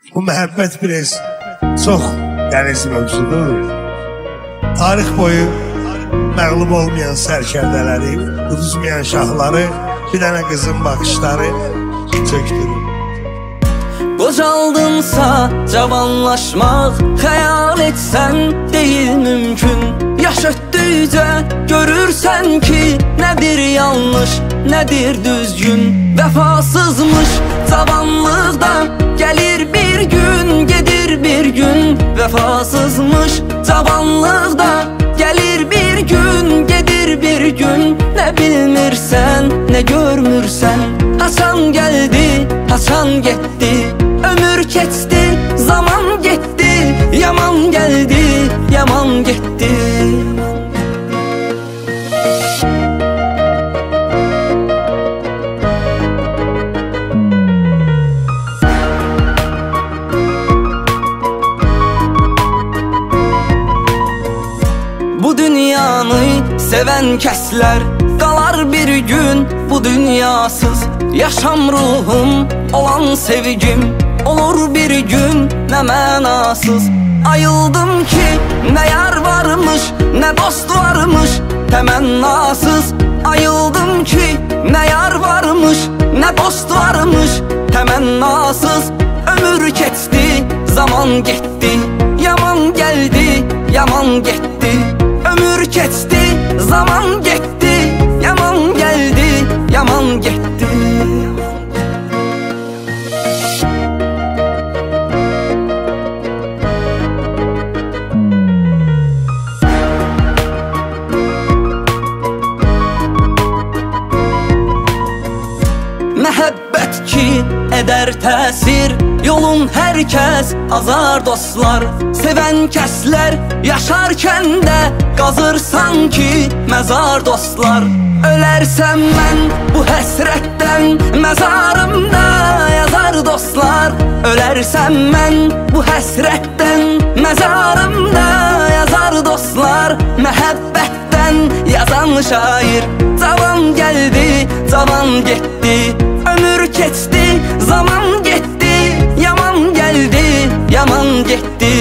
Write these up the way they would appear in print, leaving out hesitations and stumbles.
Bu məhəbbət biraz çox dəniz mövzudur. Tarix boyu məğlub olmayan sərkərdələri, uduzmayan şahları, bir dənə qızın baxışları çöktürür. Qocaldınsa cavanlaşmaq, xəyal etsən deyil mümkün. Yaş ötdükcə görürsən ki, nədir yanlış, nədir düzgün. Vəfasızmış cavanlıqda gəlir bir gün, gedir bir gün. Vəfasızmış cavanlıqda gəlir bir gün, gedir bir gün. Nə bilmirsən, nə görmürsən. Haçan gəldi, haçan getdi. Ömür keçdi, zaman getdi. Yaman gəldi, yaman getdi. Bu dünyanı sevən kəslər qalar bir gün bu dünyasız. Yaşam ruhum olan sevgim olur bir gün nə mənasız. Ayıldım ki nə yar varmış, nə dost varmış, təmənnasız. Ayıldım ki nə yar varmış, nə dost varmış, təmənnasız. Ömür keçdi, zaman getdi. Yaman gəldi, yaman getdi. Ömür keçdi, zaman getdi. Yaman gəldi, yaman getdi. Məhəbbət ki edər təsir, yolun hər kəs azar dostlar. Sevən kəslər yaşarkən də qazır sanki məzar dostlar. Ölərsəm mən bu həsrətdən, məzarımda yazar dostlar. Ölərsəm mən bu həsrətdən, məzarımda yazar dostlar. Məhəbbətdən yazan şair, cavan gəldi, cavan getdi. Ömür keçdi, zaman getdi. Yaman gəldi, yaman getdi.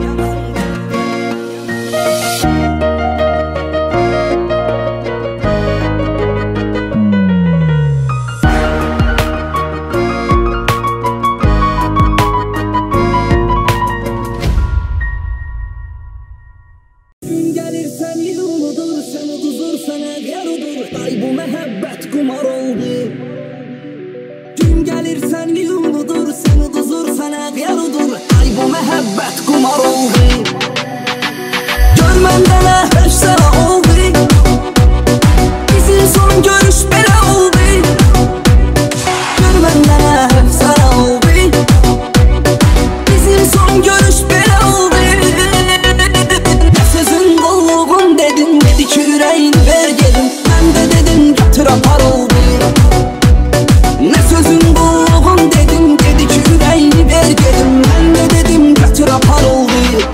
Gəlirsən yoludur, sən uduzursan əgər udur. Ay bu məhəbbət qumar oldu. Gün gəlirsən yoludur, sən uduzursan əgər udur. Ay bu məhəbbət qumar oldu. Gör məndə nə hövsələ oldu. Bizim son görüş belə oldu. Gör məndə nə hövsələ oldu. Bizim son görüş belə oldu. Nə sözün qolluğun dedim, dedi ki ürəyin ver gedim. Mən də dedim götür apar oldu. Nə sözün qolluğun dedim, dedi ki ürəyini ver gedim. Mən də dedim götür apar oldu.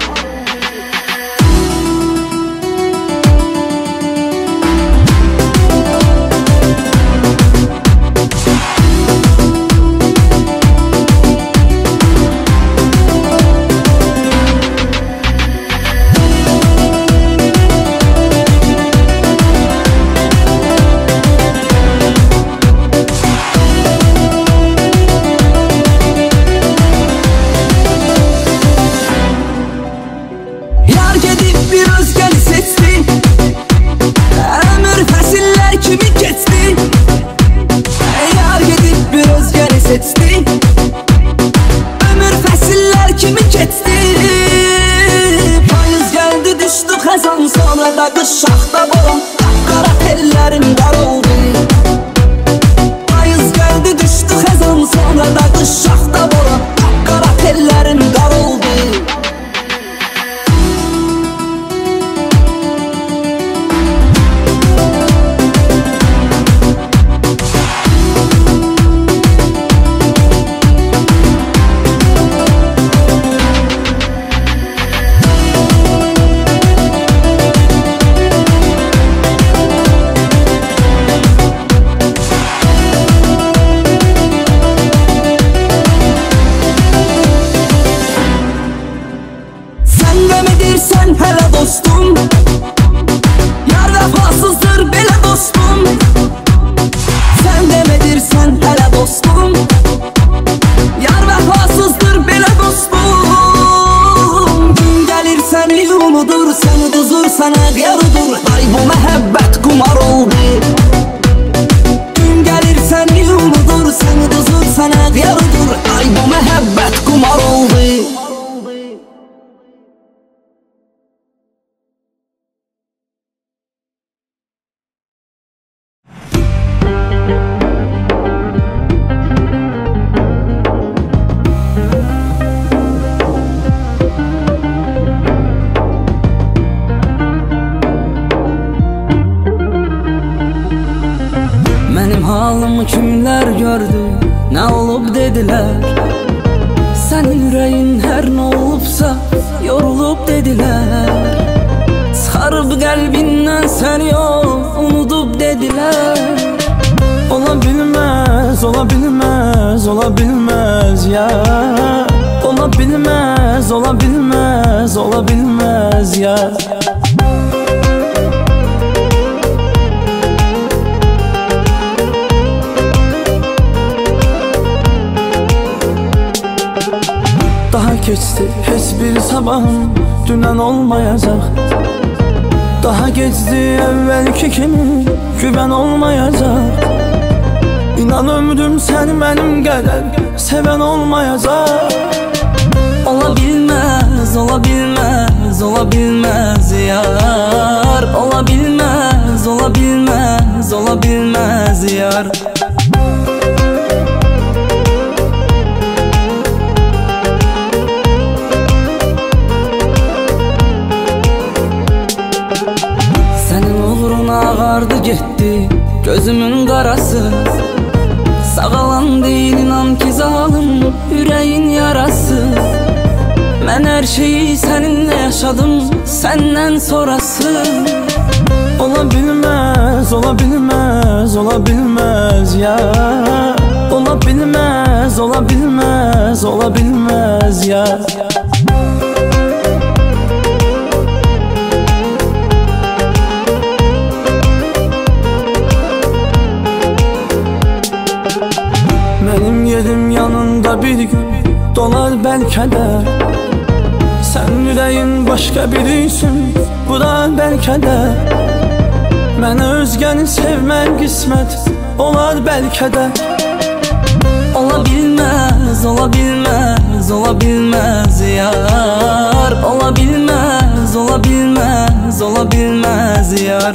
Sonra da qış şaxta boran, qara tellərim qar oldu. Payız gəldi düşdü xəzan, sonra da qış şaxta boran, qara tellərim qar oldu. demirsən hələ dostum, yar vəfasızdır belə dostum. Sən demedirsən hələ dostum, yar vəfasızdır belə dostum. Gün gəlir səni unudur, səni düzür, sənə qiyarıdır. Ay bu məhəbbət qumar oldu. Gün gəlir səni unudur, səni düzür, sənə qiyarıdır. Ay bu məhəbbət qumar oldu. Halımı kimlər gördü, nə olub dedilər. Sənin ürəyin hər nə olubsa, yorulub dedilər. Çıxarıb qəlbindən səni yox, unudub dedilər. Ola bilməz, ola bilməz, ola bilməz ya. Ola bilməz, ola bilməz, ola bilməz ya. Daha keçdi heç bir sabahım, dünən olmayacaq. Daha keçdi əvvəlki kimi, güvən olmayacaq. İnan ömrüm səni mənim qədər sevən olmayacaq. Ola bilməz, ola bilməz, ola bilməz yar. Ola bilməz, ola bilməz, ola bilməz yar. Ağardı getdi gözümün qarası. Sağalan deyil inan ki zalım, ürəyin yarası. Mən hər şeyi səninlə yaşadım, səndən sonrası. Ola bilməz, ola bilməz, ola bilməz ya. Ola bilməz, ola bilməz, ola bilməz ya. Mənim yerim yanında bir gün dolar bəlkə də. Sən ürəyin başqa biri üçün bular bəlkə də. Mənə özgəni sevmək qismət olar bəlkə də. Ola bilməz, ola bilməz, ola bilməz yar. Ola bilməz, ola bilməz, ola bilməz yar.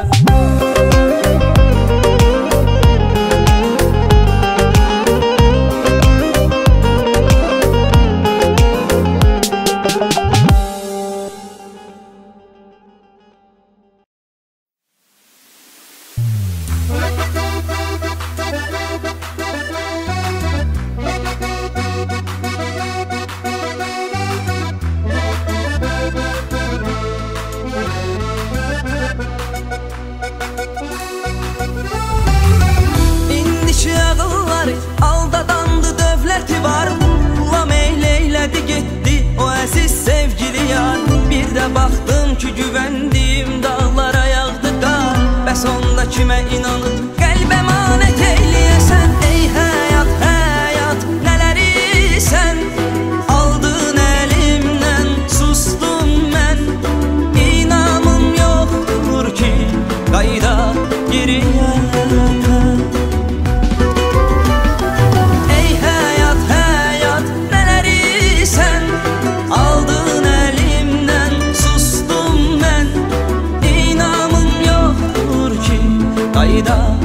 Aldadandı dövləti var, pula meyleylədi getdi o əziz sevgili yar. Bir də baxdım ki güvəndiyim dağlara yağdı qar. Bəs onda kimə inanıb qəlbə manət eyləyəsən? Ey həyat, həyat, nələri sən aldın əlimdən, sustum mən. İnamım yoxdur ki qayda geriyə. Qayda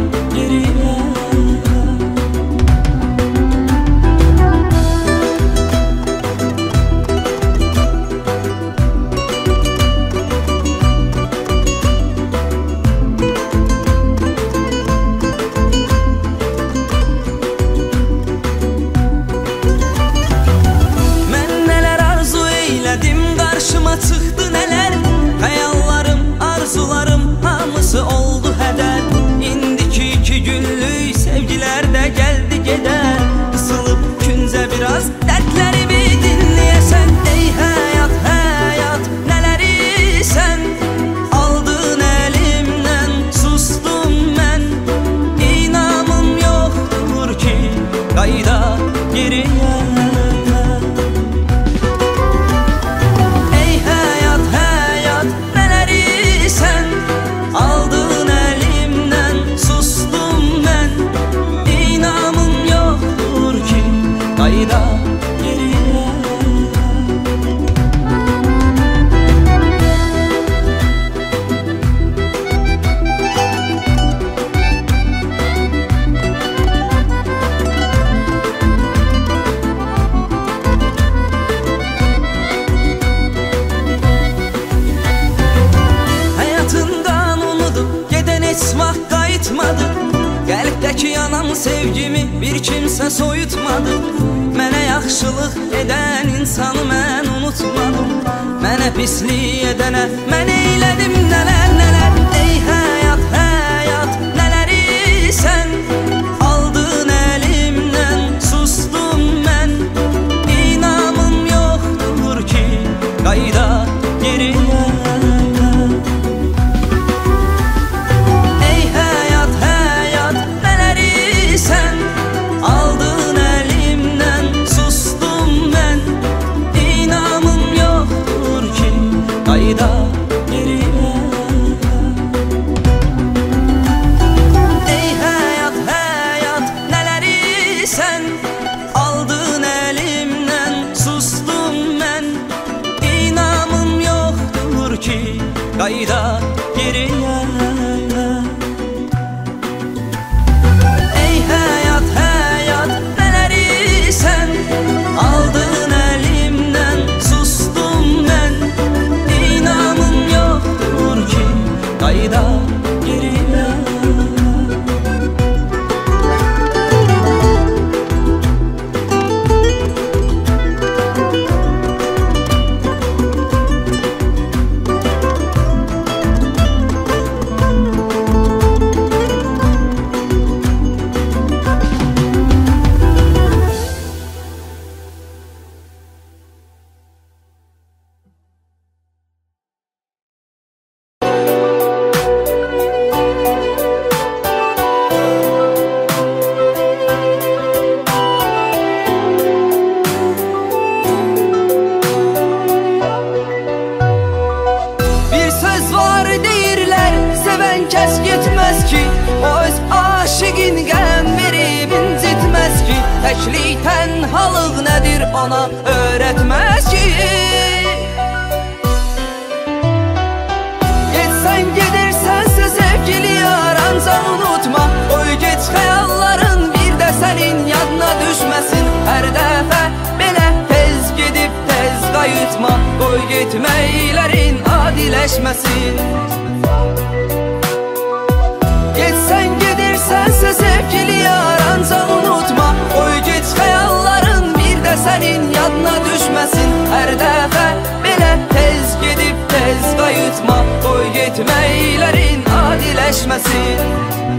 kimsə soyutmadı. Mənə yaxşılıq edən insanı mən unutmadım. Mənə pislik edənə mən eylədim nələr nələr. Ey həyat, həyat, nələri sən aldın əlimdən, sustum mən. İnamım yoxdur ki qayda geriyə. Ey həyat, həyat, nələri sən aldın əlimdən, sustum mən. İnamım yoxdur ki qayda geriyə. Ey həyat, həyat, nələri sən aldın əlimdən, sustum mən. İnamım yoxdur ki qayda geriyə. Ey həyat, həyat, nələri sən aldın əlimdən, sustum mən. İnamım yoxdur ki qayda geriyə. Bir söz var deyirlər, sevən kəs getməz ki, o öz aşiqin qəm verib incitməz ki. Təklik, tənhalıq nədir ona öyrətməz ki. Getsən gedirsənsə sevgili yar, ancaq unutma, qoy get xəyalların bir də sənin yadına düşməsin. Hər dəfə belə tez gedib tez qayıtma, qoy getməklərin adiləşməsin. Getsən gedirsənsə sevgili yar, ancaq unutma, qoy get xəyalların bir də sənin yadına düşməsin. Hər dəfə belə tez gedib tez qayıtma, qoy getməklərin adiləşməsin.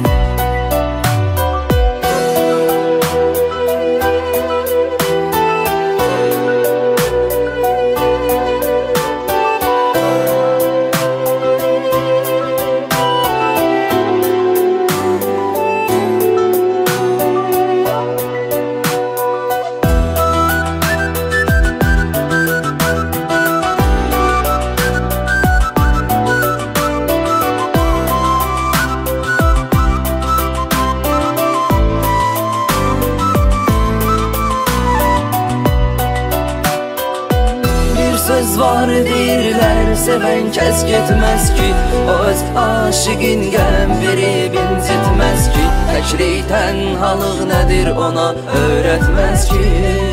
Söz var deyirlər, sevən kəs getməz ki, o öz aşiqin qəm verib incitməz ki. Təklik, tənhalıq nədir ona öyrətməz ki.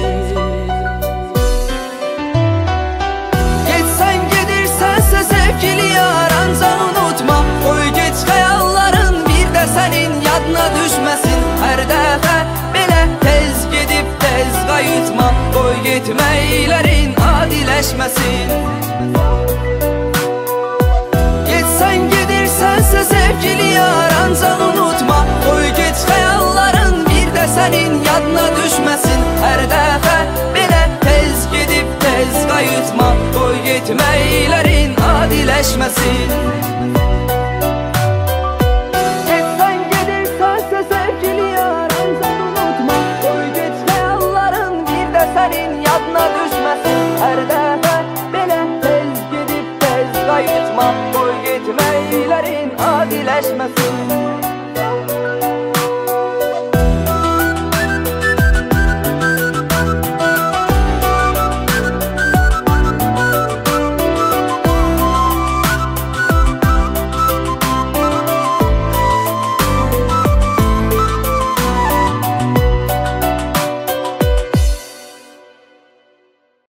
Getsən gedirsənsə sevgili yar, ancaq unutma, qoy get xəyalların bir də sənin yadına düşməsin. Hər dəfə belə tez gedib tez qayıtma, qoy getməklərin adiləşməsin. Getsən gedirsənsə sevgili yar, ancaq unutma, qoy get xəyalların bir də sənin yadına düşməsin. Hər dəfə belə tez gedib tez qayıtma, qoy getməklərin adiləşməsin. Getsən gedirsənsə sevgili yar, ancaq unutma, qoy get xəyalların bir də sənin yadına düşməsin. Hər dəfə belə tez gedib tez qayıtma, qoy getməklərin adiləşməsin.